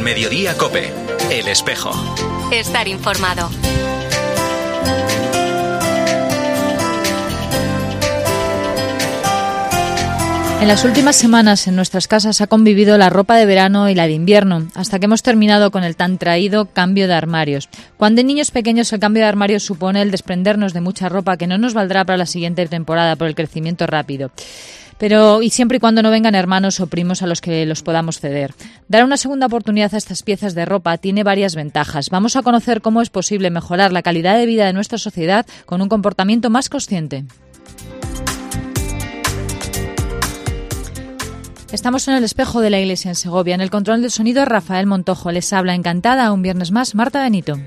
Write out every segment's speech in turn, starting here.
Mediodía COPE. El Espejo. Estar informado. En las últimas semanas en nuestras casas ha convivido la ropa de verano y la de invierno, hasta que hemos terminado con el tan traído cambio de armarios. Cuando en niños pequeños el cambio de armarios supone el desprendernos de mucha ropa que no nos valdrá para la siguiente temporada por el crecimiento rápido. Pero y siempre y cuando no vengan hermanos o primos a los que los podamos ceder. Dar una segunda oportunidad a estas piezas de ropa tiene varias ventajas. Vamos a conocer cómo es posible mejorar la calidad de vida de nuestra sociedad con un comportamiento más consciente. Estamos en el Espejo de la Iglesia en Segovia. En el control del sonido, Rafael Montojo. Les habla encantada un viernes más Marta Benito.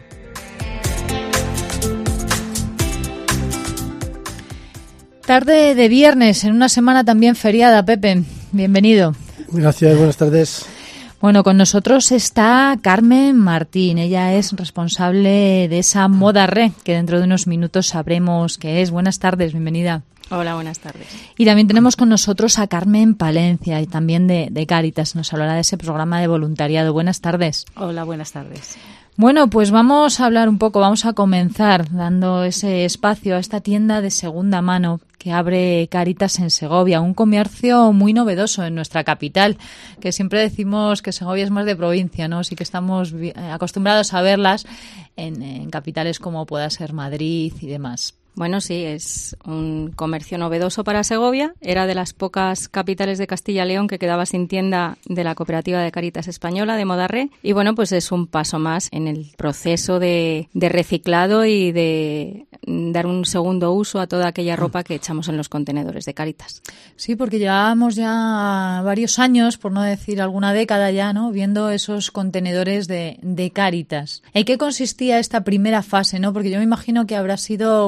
Tarde de viernes, en una semana también feriada. Pepe, bienvenido. Gracias, buenas tardes. Bueno, con nosotros está Carmen Martín. Ella es responsable de esa Moda Re, que dentro de unos minutos sabremos qué es. Buenas tardes, bienvenida. Hola, buenas tardes. Y también tenemos con nosotros a Carmen Palencia, y también de Cáritas. Nos hablará de ese programa de voluntariado. Buenas tardes. Hola, buenas tardes. Bueno, pues vamos a hablar un poco, vamos a comenzar dando ese espacio a esta tienda de segunda mano que abre Cáritas en Segovia, un comercio muy novedoso en nuestra capital, que siempre decimos que Segovia es más de provincia, ¿no? Sí que estamos acostumbrados a verlas en capitales como pueda ser Madrid y demás. Bueno, sí, es un comercio novedoso para Segovia. Era de las pocas capitales de Castilla y León que quedaba sin tienda de la cooperativa de Cáritas Española, de Moda Re. Y bueno, pues es un paso más en el proceso de reciclado y de dar un segundo uso a toda aquella ropa que echamos en los contenedores de Cáritas. Sí, porque llevábamos ya varios años, por no decir alguna década ya, ¿no?, viendo esos contenedores de Cáritas. ¿En qué consistía esta primera fase, no? Porque yo me imagino que habrá sido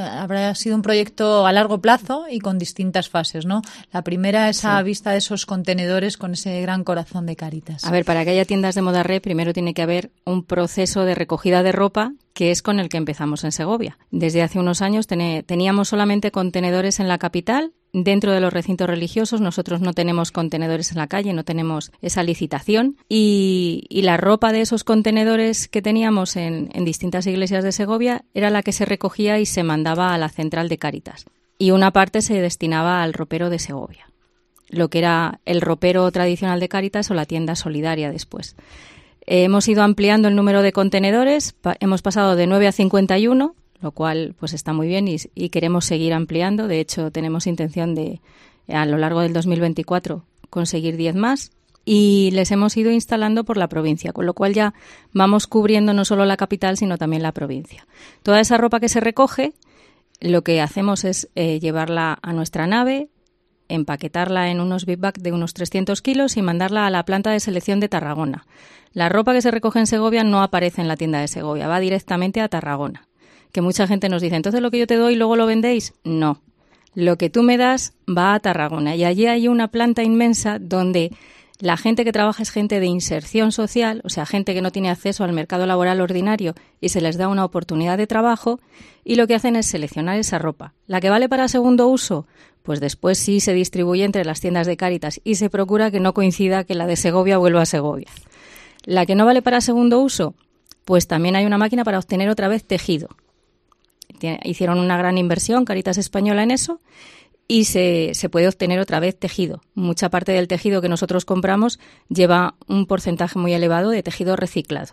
un proyecto a largo plazo y con distintas fases, ¿no? La primera, esa vista de esos contenedores con ese gran corazón de Cáritas. A ver, para que haya tiendas de Moda Re, primero tiene que haber un proceso de recogida de ropa, que es con el que empezamos en Segovia. Desde hace unos años teníamos solamente contenedores en la capital. Dentro de los recintos religiosos nosotros no tenemos contenedores en la calle, no tenemos esa licitación y la ropa de esos contenedores que teníamos en distintas iglesias de Segovia era la que se recogía y se mandaba a la central de Cáritas. Y una parte se destinaba al ropero de Segovia, lo que era el ropero tradicional de Cáritas o la tienda solidaria después. Hemos ido ampliando el número de contenedores, hemos pasado de 9 a 51, lo cual pues está muy bien y queremos seguir ampliando. De hecho, tenemos intención de, a lo largo del 2024, conseguir 10 más y les hemos ido instalando por la provincia, con lo cual ya vamos cubriendo no solo la capital, sino también la provincia. Toda esa ropa que se recoge, lo que hacemos es llevarla a nuestra nave, empaquetarla en unos big bag de unos 300 kilos y mandarla a la planta de selección de Tarragona. La ropa que se recoge en Segovia no aparece en la tienda de Segovia, va directamente a Tarragona. Que mucha gente nos dice, entonces lo que yo te doy luego lo vendéis. No, lo que tú me das va a Tarragona y allí hay una planta inmensa donde la gente que trabaja es gente de inserción social, o sea, gente que no tiene acceso al mercado laboral ordinario y se les da una oportunidad de trabajo y lo que hacen es seleccionar esa ropa. La que vale para segundo uso, pues después sí se distribuye entre las tiendas de Cáritas y se procura que no coincida que la de Segovia vuelva a Segovia. La que no vale para segundo uso, pues también hay una máquina para obtener otra vez tejido. Hicieron una gran inversión, Cáritas Española, en eso y se puede obtener otra vez tejido. Mucha parte del tejido que nosotros compramos lleva un porcentaje muy elevado de tejido reciclado.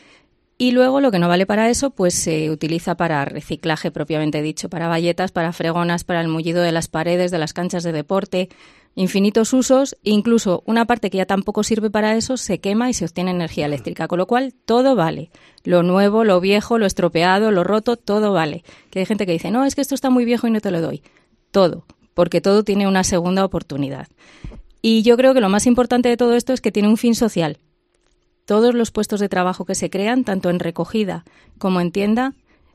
Y luego lo que no vale para eso, pues se utiliza para reciclaje propiamente dicho, para bayetas, para fregonas, para el mullido de las paredes, de las canchas de deporte, infinitos usos, incluso una parte que ya tampoco sirve para eso se quema y se obtiene energía eléctrica, con lo cual todo vale. Lo nuevo, lo viejo, lo estropeado, lo roto, todo vale. Que hay gente que dice, no, es que esto está muy viejo y no te lo doy. Todo, porque todo tiene una segunda oportunidad. Y yo creo que lo más importante de todo esto es que tiene un fin social. Todos los puestos de trabajo que se crean, tanto en recogida como en tienda,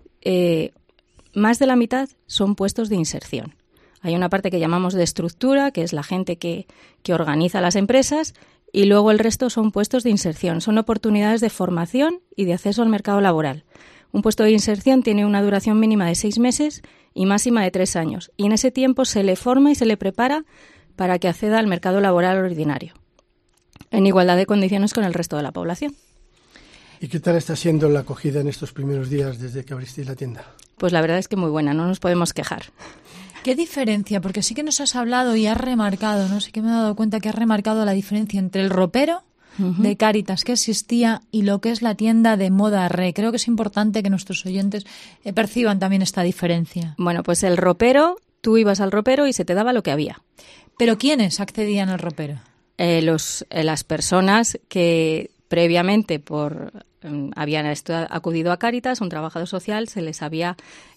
más de la mitad son puestos de inserción. Hay una parte que llamamos de estructura, que es la gente que organiza las empresas, y luego el resto son puestos de inserción. Son oportunidades de formación y de acceso al mercado laboral. Un puesto de inserción tiene una duración mínima de 6 meses y máxima de 3 años. Y en ese tiempo se le forma y se le prepara para que acceda al mercado laboral ordinario. en igualdad de condiciones con el resto de la población. ¿Y qué tal está siendo la acogida en estos primeros días desde que abristeis la tienda? Pues la verdad es que muy buena, no nos podemos quejar. ¿Qué diferencia? Porque sí que nos has hablado y has remarcado, ¿no? Sí que me he dado cuenta que has remarcado la diferencia entre el ropero de Cáritas que existía y lo que es la tienda de Moda Re. Creo que es importante que nuestros oyentes perciban también esta diferencia. Bueno, pues el ropero, tú ibas al ropero y se te daba lo que había. ¿Pero quiénes accedían al ropero? Las personas que previamente habían acudido a Cáritas, un trabajador social, se les había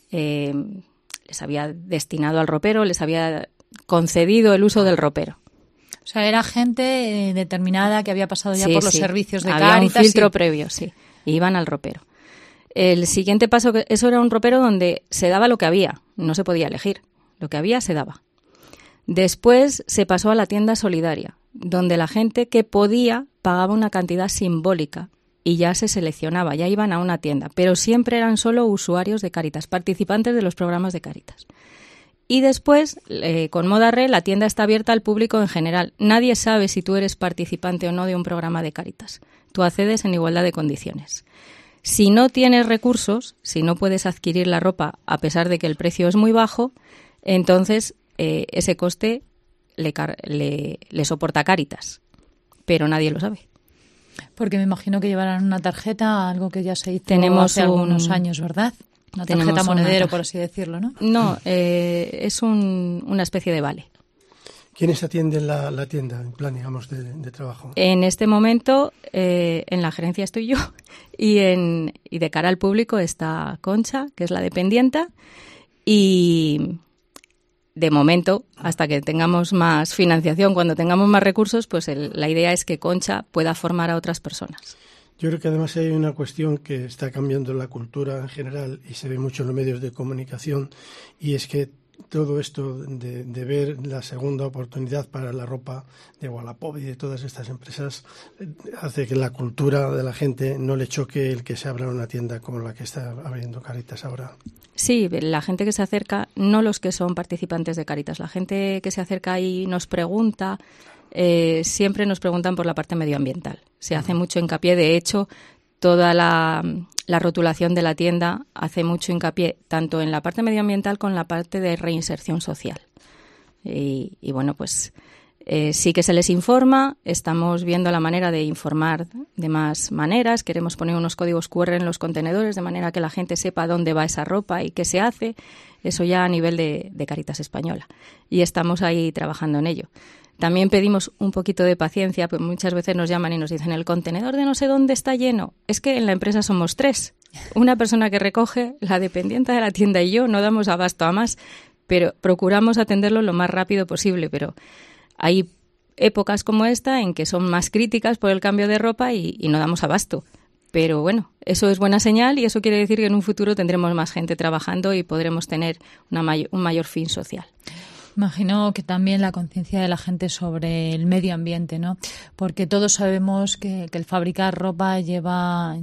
destinado al ropero, les había concedido el uso del ropero. O sea, era gente determinada que había pasado ya por los servicios de había Cáritas. Un filtro previo, sí. Y iban al ropero. El siguiente paso, eso era un ropero donde se daba lo que había, no se podía elegir. Lo que había se daba. Después se pasó a la tienda solidaria, donde la gente que podía pagaba una cantidad simbólica y ya se seleccionaba, ya iban a una tienda, pero siempre eran solo usuarios de Cáritas, participantes de los programas de Cáritas. Y después, con Moda Re, la tienda está abierta al público en general. Nadie sabe si tú eres participante o no de un programa de Cáritas. Tú accedes en igualdad de condiciones. Si no tienes recursos, si no puedes adquirir la ropa a pesar de que el precio es muy bajo, entonces ese coste le soporta Cáritas, pero nadie lo sabe. Porque me imagino que llevarán una tarjeta, algo que ya se hizo hace algunos años, ¿verdad? Una tarjeta monedero, por así decirlo, ¿no? No, es una especie de vale. ¿Quiénes atienden la tienda en plan, digamos, de trabajo? En este momento, en la gerencia estoy yo y de cara al público está Concha, que es la dependienta, y de momento, hasta que tengamos más financiación, cuando tengamos más recursos, pues la idea es que Concha pueda formar a otras personas. Yo creo que además hay una cuestión que está cambiando la cultura en general y se ve mucho en los medios de comunicación, y es que todo esto de ver la segunda oportunidad para la ropa de Wallapop y de todas estas empresas hace que la cultura de la gente no le choque el que se abra una tienda como la que está abriendo Cáritas ahora. Sí, la gente que se acerca, no los que son participantes de Cáritas, la gente que se acerca y nos pregunta, siempre nos preguntan por la parte medioambiental. Se hace mucho hincapié, de hecho, toda la rotulación de la tienda hace mucho hincapié tanto en la parte medioambiental como en la parte de reinserción social. Y bueno, pues sí que se les informa, estamos viendo la manera de informar de más maneras, queremos poner unos códigos QR en los contenedores de manera que la gente sepa dónde va esa ropa y qué se hace, eso ya a nivel de Cáritas Española. Y estamos ahí trabajando en ello. También pedimos un poquito de paciencia, pues muchas veces nos llaman y nos dicen el contenedor de no sé dónde está lleno. Es que en la empresa somos 3. Una persona que recoge, la dependiente de la tienda y yo, no damos abasto a más, pero procuramos atenderlo lo más rápido posible. Pero hay épocas como esta en que son más críticas por el cambio de ropa y no damos abasto. Pero bueno, eso es buena señal y eso quiere decir que en un futuro tendremos más gente trabajando y podremos tener un mayor fin social. Imagino que también la conciencia de la gente sobre el medio ambiente, ¿no? Porque todos sabemos que el fabricar ropa lleva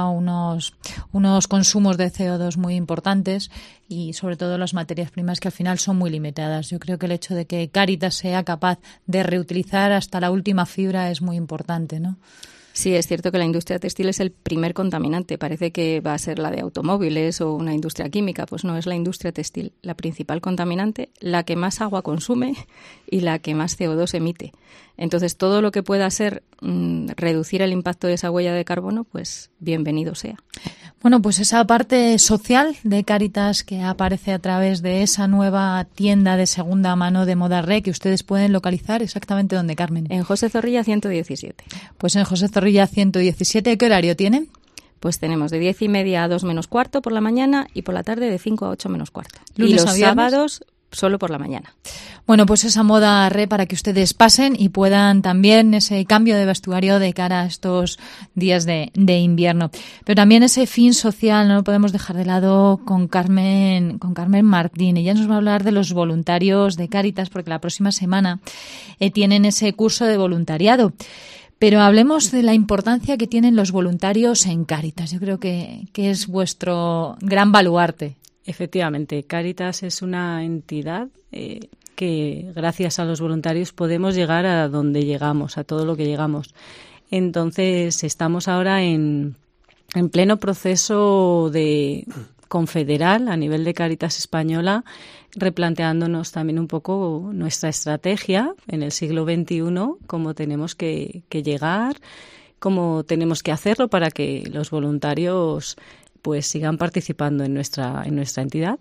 unos consumos de CO2 muy importantes y sobre todo las materias primas que al final son muy limitadas. Yo creo que el hecho de que Cáritas sea capaz de reutilizar hasta la última fibra es muy importante, ¿no? Sí, es cierto que la industria textil es el primer contaminante. Parece que va a ser la de automóviles o una industria química. Pues no, es la industria textil la principal contaminante, la que más agua consume y la que más CO2 emite. Entonces, todo lo que pueda ser reducir el impacto de esa huella de carbono, pues bienvenido sea. Bueno, pues esa parte social de Cáritas que aparece a través de esa nueva tienda de segunda mano de Moda Re, que ustedes pueden localizar exactamente donde, Carmen. En José Zorrilla 117. Pues en José Zorrilla 117. ¿Qué horario tienen? Pues tenemos de 10:30 a 2 menos cuarto por la mañana y por la tarde de 5 a 8 menos cuarto. ¿Lunes y los a viernes? sábados solo por la mañana. Bueno, pues esa Moda Re para que ustedes pasen y puedan también ese cambio de vestuario de cara a estos días de invierno. Pero también ese fin social no lo podemos dejar de lado con Carmen Martín. Ella nos va a hablar de los voluntarios de Cáritas porque la próxima semana tienen ese curso de voluntariado. Pero hablemos de la importancia que tienen los voluntarios en Cáritas. Yo creo que es vuestro gran baluarte. Efectivamente, Cáritas es una entidad que gracias a los voluntarios podemos llegar a donde llegamos, a todo lo que llegamos. Entonces, estamos ahora en pleno proceso de confederal a nivel de Cáritas Española, replanteándonos también un poco nuestra estrategia en el siglo XXI, cómo tenemos que llegar, cómo tenemos que hacerlo para que los voluntarios pues sigan participando en nuestra entidad.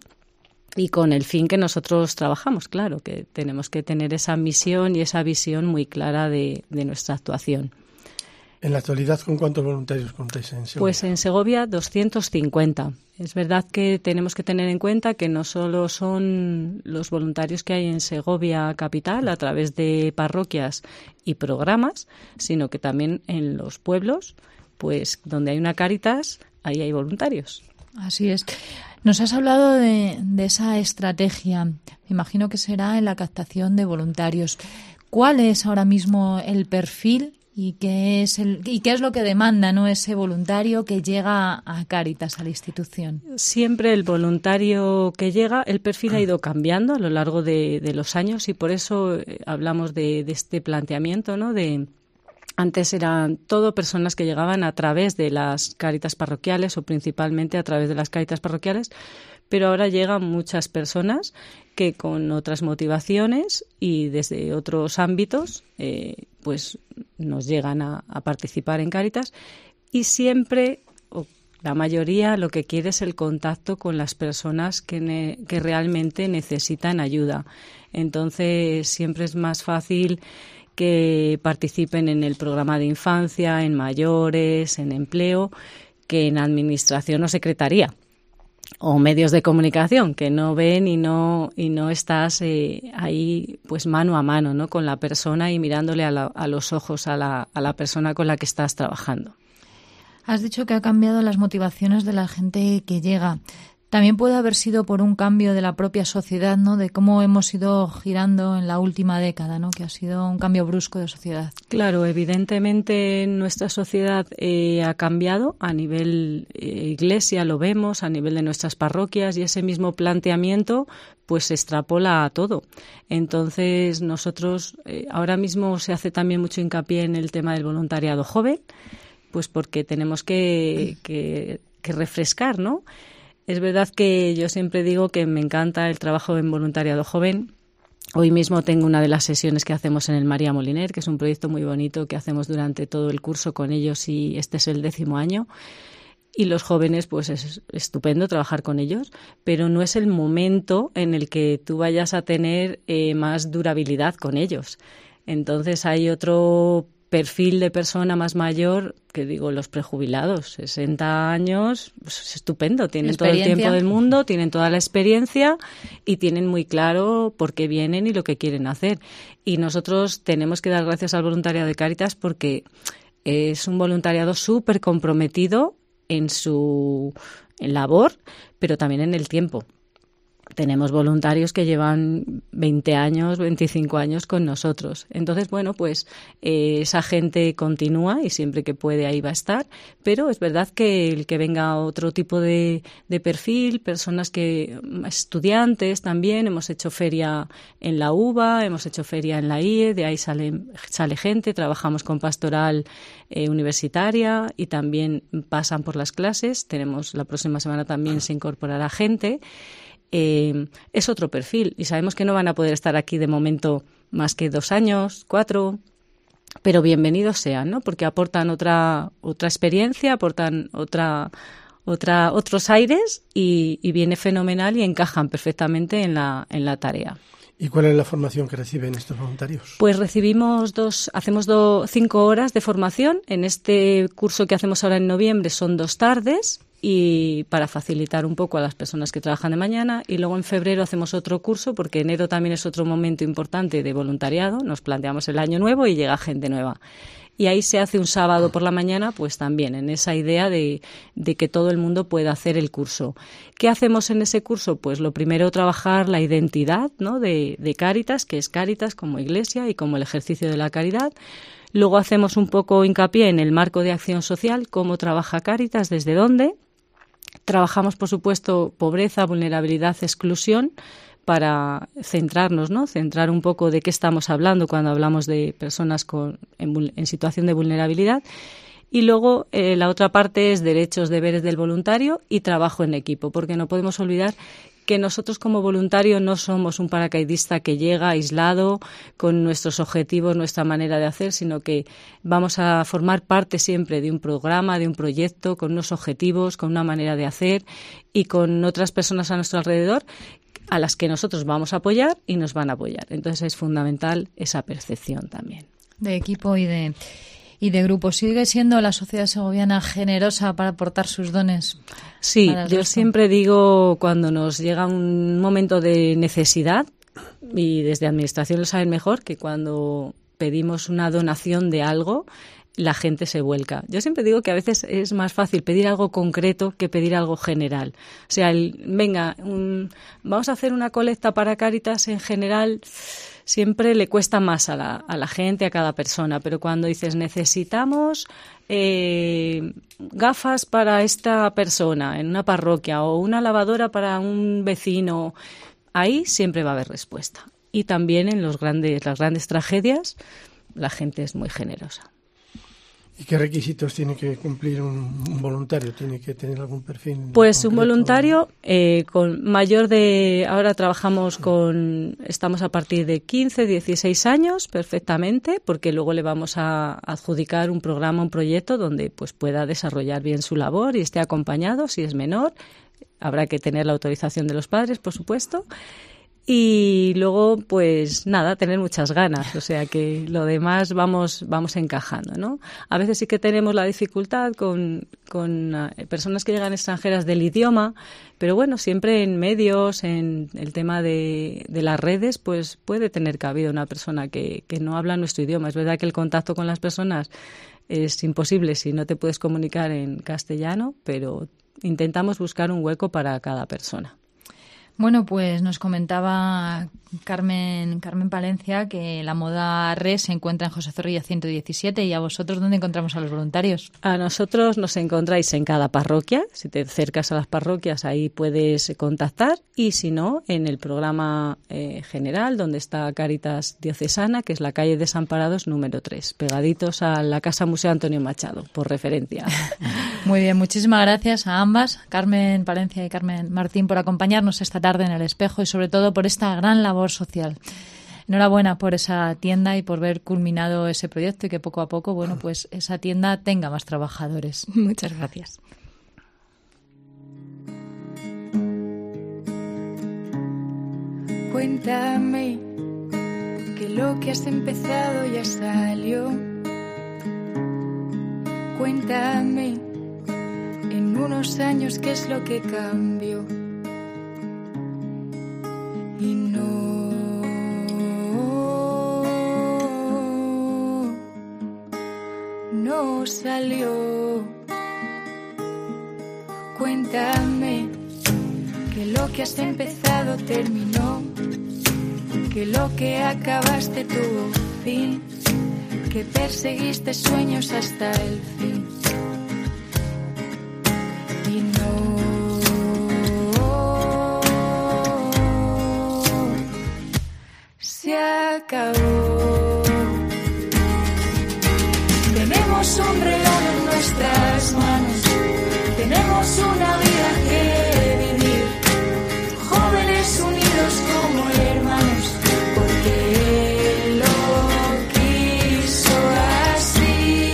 Y con el fin que nosotros trabajamos, claro, que tenemos que tener esa misión y esa visión muy clara de nuestra actuación. En la actualidad, ¿con cuántos voluntarios contáis en Segovia? Pues en Segovia 250. Es verdad que tenemos que tener en cuenta que no solo son los voluntarios que hay en Segovia capital a través de parroquias y programas, sino que también en los pueblos, pues donde hay una Cáritas, ahí hay voluntarios. Así es. Nos has hablado de esa estrategia. Me imagino que será en la captación de voluntarios. ¿Cuál es ahora mismo el perfil y qué es lo que demanda, ¿no?, ese voluntario que llega a Cáritas, a la institución? Siempre el voluntario que llega, el perfil ha ido cambiando a lo largo de los años y por eso hablamos de este planteamiento, ¿no? Antes eran todo personas que llegaban a través de las Cáritas parroquiales o principalmente a través de las Cáritas parroquiales, pero ahora llegan muchas personas que con otras motivaciones y desde otros ámbitos pues nos llegan a participar en Cáritas y siempre, o la mayoría, lo que quiere es el contacto con las personas que realmente necesitan ayuda. Entonces siempre es más fácil que participen en el programa de infancia, en mayores, en empleo, que en administración o secretaría o medios de comunicación, que no ven y no estás ahí pues mano a mano, ¿no?, con la persona y mirándole a los ojos a la persona con la que estás trabajando. Has dicho que ha cambiado las motivaciones de la gente que llega. También puede haber sido por un cambio de la propia sociedad, ¿no?, de cómo hemos ido girando en la última década, ¿no?, que ha sido un cambio brusco de sociedad. Claro, evidentemente nuestra sociedad ha cambiado a nivel iglesia, lo vemos, a nivel de nuestras parroquias y ese mismo planteamiento pues se extrapola a todo. Entonces nosotros ahora mismo se hace también mucho hincapié en el tema del voluntariado joven, pues porque tenemos que refrescar, ¿no? Es verdad que yo siempre digo que me encanta el trabajo en voluntariado joven. Hoy mismo tengo una de las sesiones que hacemos en el María Moliner, que es un proyecto muy bonito que hacemos durante todo el curso con ellos y este es el 10º año. Y los jóvenes, pues es estupendo trabajar con ellos, pero no es el momento en el que tú vayas a tener más durabilidad con ellos. Entonces hay otro perfil de persona más mayor, que digo, los prejubilados, 60 años, pues es estupendo, tienen todo el tiempo del mundo, tienen toda la experiencia y tienen muy claro por qué vienen y lo que quieren hacer. Y nosotros tenemos que dar gracias al voluntariado de Cáritas porque es un voluntariado súper comprometido en su labor, pero también en el tiempo. Tenemos voluntarios que llevan 20 años, 25 años con nosotros. Entonces, bueno, pues esa gente continúa y siempre que puede ahí va a estar. Pero es verdad que el que venga otro tipo de perfil, personas estudiantes también, hemos hecho feria en la UBA, hemos hecho feria en la IE, de ahí sale gente, trabajamos con pastoral universitaria y también pasan por las clases. Tenemos la próxima semana también se incorporará gente. Es otro perfil y sabemos que no van a poder estar aquí de momento más que 2 años, 4, pero bienvenidos sean, ¿no? Porque aportan otra experiencia, aportan otros aires y viene fenomenal y encajan perfectamente en la tarea. ¿Y cuál es la formación que reciben estos voluntarios? Pues hacemos 5 horas de formación. En este curso que hacemos ahora en noviembre son 2 tardes y para facilitar un poco a las personas que trabajan de mañana. Y luego en febrero hacemos otro curso porque enero también es otro momento importante de voluntariado. Nos planteamos el año nuevo y llega gente nueva. Y ahí se hace un sábado por la mañana, pues también en esa idea de que todo el mundo pueda hacer el curso. ¿Qué hacemos en ese curso? Pues lo primero, trabajar la identidad, ¿no?, de Cáritas, que es Cáritas como iglesia y como el ejercicio de la caridad. Luego hacemos un poco hincapié en el marco de acción social, cómo trabaja Cáritas, desde dónde. Trabajamos, por supuesto, pobreza, vulnerabilidad, exclusión, para centrarnos, ¿no? Centrar un poco de qué estamos hablando cuando hablamos de personas en situación de vulnerabilidad. Y luego la otra parte es derechos, deberes del voluntario y trabajo en equipo, porque no podemos olvidar que nosotros como voluntario no somos un paracaidista que llega aislado con nuestros objetivos, nuestra manera de hacer, sino que vamos a formar parte siempre de un programa, de un proyecto, con unos objetivos, con una manera de hacer y con otras personas a nuestro alrededor a las que nosotros vamos a apoyar y nos van a apoyar. Entonces es fundamental esa percepción también. De equipo y de grupo. ¿Sigue siendo la sociedad segoviana generosa para aportar sus dones? Sí, yo siempre digo, cuando nos llega un momento de necesidad, y desde Administración lo saben mejor, que cuando pedimos una donación de algo, la gente se vuelca. Yo siempre digo que a veces es más fácil pedir algo concreto que pedir algo general. O sea, vamos a hacer una colecta para Cáritas en general, siempre le cuesta más a la gente, a cada persona. Pero cuando dices, necesitamos gafas para esta persona en una parroquia o una lavadora para un vecino, ahí siempre va a haber respuesta. Y también en las grandes tragedias, la gente es muy generosa. ¿Y qué requisitos tiene que cumplir un voluntario? ¿Tiene que tener algún perfil? Pues concreto? Un voluntario con mayor de... Ahora estamos a partir de 15, 16 años perfectamente, porque luego le vamos a adjudicar un programa, un proyecto donde pues pueda desarrollar bien su labor y esté acompañado. Si es menor, habrá que tener la autorización de los padres, por supuesto. Y luego, pues nada, tener muchas ganas, o sea que lo demás vamos encajando, ¿no? A veces sí que tenemos la dificultad con personas que llegan extranjeras del idioma, pero bueno, siempre en medios, en el tema de las redes, pues puede tener cabida una persona que no habla nuestro idioma. Es verdad que el contacto con las personas es imposible si no te puedes comunicar en castellano, pero intentamos buscar un hueco para cada persona. Bueno, pues nos comentaba Carmen Palencia que la Moda Re se encuentra en José Zorrilla 117. ¿Y a vosotros dónde encontramos a los voluntarios? A nosotros nos encontráis en cada parroquia. Si te acercas a las parroquias, ahí puedes contactar. Y si no, en el programa general, donde está Cáritas Diocesana, que es la calle Desamparados número 3, pegaditos a la Casa Museo Antonio Machado, por referencia. Muy bien, muchísimas gracias a ambas, Carmen Palencia y Carmen Martín, por acompañarnos esta tarde en El Espejo y sobre todo por esta gran labor social. Enhorabuena por esa tienda y por ver culminado ese proyecto y que poco a poco, bueno, pues esa tienda tenga más trabajadores. Muchas gracias. Cuéntame que lo que has empezado ya salió. Cuéntame en unos años qué es lo que cambió. Y no salió. Cuéntame que lo que has empezado terminó, que lo que acabaste tuvo fin, que perseguiste sueños hasta el fin. Y se acabó. Tenemos un regalo en nuestras manos, tenemos una vida que vivir, jóvenes unidos como hermanos, porque Él lo quiso así,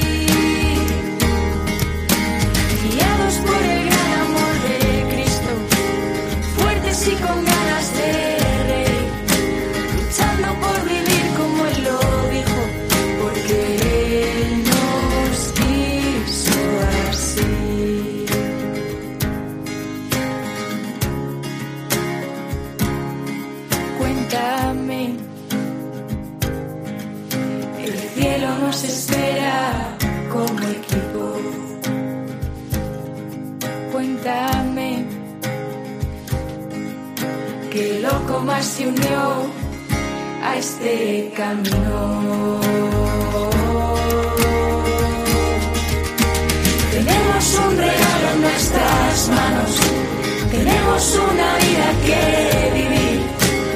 guiados por el gran amor de Cristo, fuertes y con ganas de espera como equipo. Cuéntame que loco más se unió a este camino. Tenemos un regalo en nuestras manos, tenemos una vida que vivir,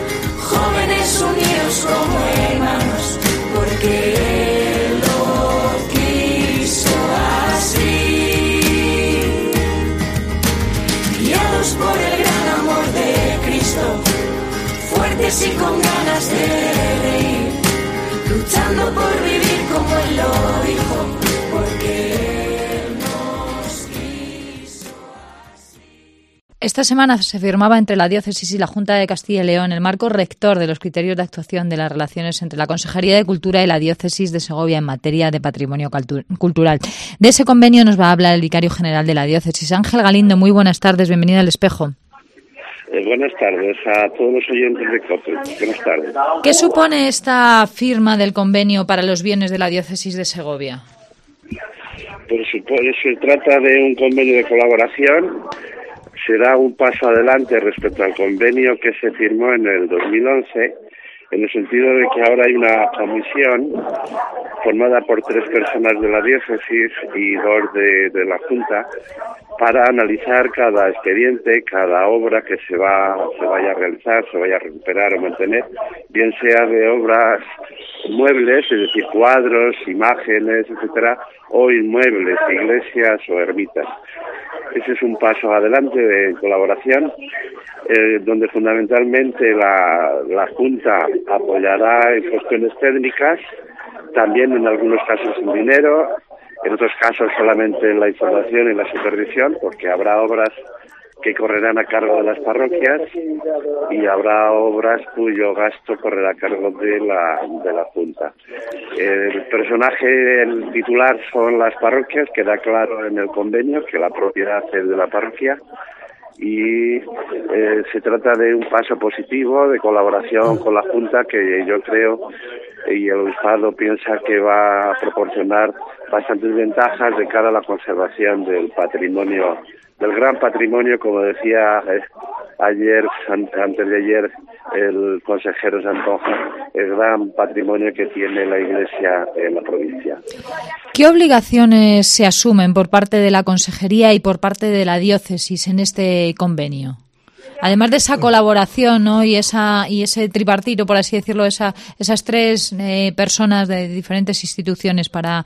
luchando por vivir como él lo dijo, porque él nos quiso así. Esta semana se firmaba entre la Diócesis y la Junta de Castilla y León el marco rector de los criterios de actuación de las relaciones entre la Consejería de Cultura y la Diócesis de Segovia en materia de patrimonio cultural. De ese convenio nos va a hablar el vicario general de la Diócesis, Ángel Galindo. Muy buenas tardes, bienvenido al Espejo. Buenas tardes a todos los oyentes de COPE. Buenas tardes. ¿Qué supone esta firma del convenio para los bienes de la Diócesis de Segovia? Pues se trata de un convenio de colaboración. Será un paso adelante respecto al convenio que se firmó en el 2011, en el sentido de que ahora hay una comisión formada por 3 personas de la diócesis y 2 de la Junta para analizar cada expediente, cada obra que se vaya a realizar, se vaya a recuperar o mantener, bien sea de obras muebles, es decir, cuadros, imágenes, etcétera, o inmuebles, iglesias o ermitas. Ese es un paso adelante de colaboración, donde fundamentalmente la Junta apoyará en cuestiones técnicas, también en algunos casos en dinero, en otros casos solamente en la información y la supervisión, porque habrá obras que correrán a cargo de las parroquias y habrá obras cuyo gasto correrá a cargo de la Junta. El personaje, el titular son las parroquias, queda claro en el convenio que la propiedad es de la parroquia y se trata de un paso positivo de colaboración con la Junta que yo creo y el obispado piensa que va a proporcionar bastantes ventajas de cara a la conservación del patrimonio, del gran patrimonio, como decía antes de ayer el consejero Santonja, el gran patrimonio que tiene la Iglesia en la provincia. ¿Qué obligaciones se asumen por parte de la Consejería y por parte de la Diócesis en este convenio? Además de esa colaboración, ¿no? y ese tripartito, por así decirlo, esas 3 personas de diferentes instituciones para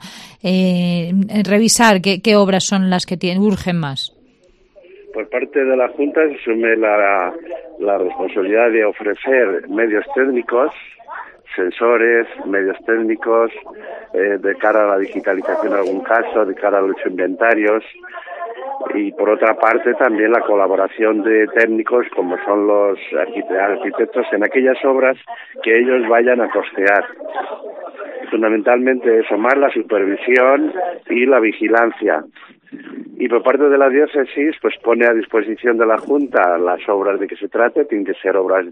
revisar qué obras son las que urgen más. Por parte de la Junta se asume la responsabilidad de ofrecer medios técnicos, sensores, medios técnicos, de cara a la digitalización en algún caso, de cara a los inventarios, y por otra parte también la colaboración de técnicos como son los arquitectos en aquellas obras que ellos vayan a costear. Fundamentalmente eso, más la supervisión y la vigilancia. Y por parte de la diócesis, pues pone a disposición de la Junta las obras de que se trate, tienen que ser obras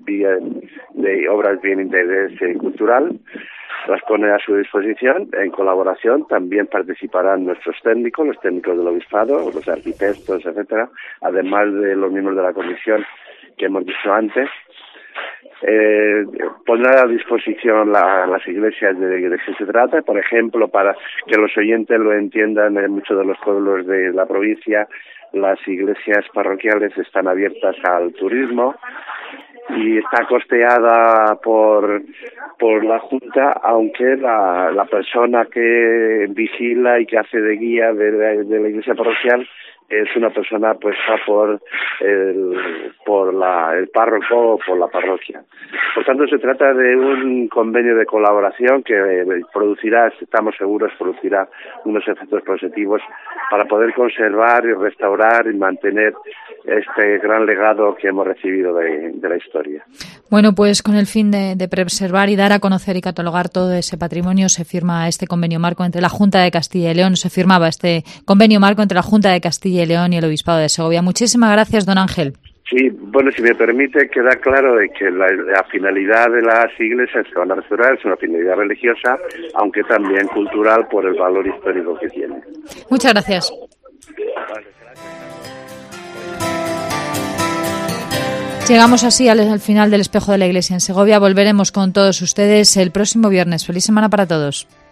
de obras bien de interés cultural, las pone a su disposición en colaboración. También participarán nuestros técnicos, los técnicos del obispado, los arquitectos, etcétera, además de los miembros de la comisión que hemos dicho antes. Pondrá a disposición las iglesias de que se trata, por ejemplo, para que los oyentes lo entiendan, en muchos de los pueblos de la provincia las iglesias parroquiales están abiertas al turismo y está costeada por la Junta, aunque la persona que vigila y que hace de guía de la iglesia parroquial es una persona puesta por el párroco o por la parroquia. Por tanto, se trata de un convenio de colaboración que producirá, estamos seguros, unos efectos positivos para poder conservar y restaurar y mantener este gran legado que hemos recibido de la historia. Bueno, pues con el fin de preservar y dar a conocer y catalogar todo ese patrimonio se firma este convenio marco entre la Junta de Castilla y León. Se firmaba este convenio marco entre la Junta de Castilla y León y el Obispado de Segovia. Muchísimas gracias, don Ángel. Sí, bueno, si me permite, queda claro de que la finalidad de las iglesias que van a restaurar es una finalidad religiosa, aunque también cultural por el valor histórico que tiene. Muchas gracias. Llegamos así al final del Espejo de la Iglesia en Segovia. Volveremos con todos ustedes el próximo viernes. Feliz semana para todos.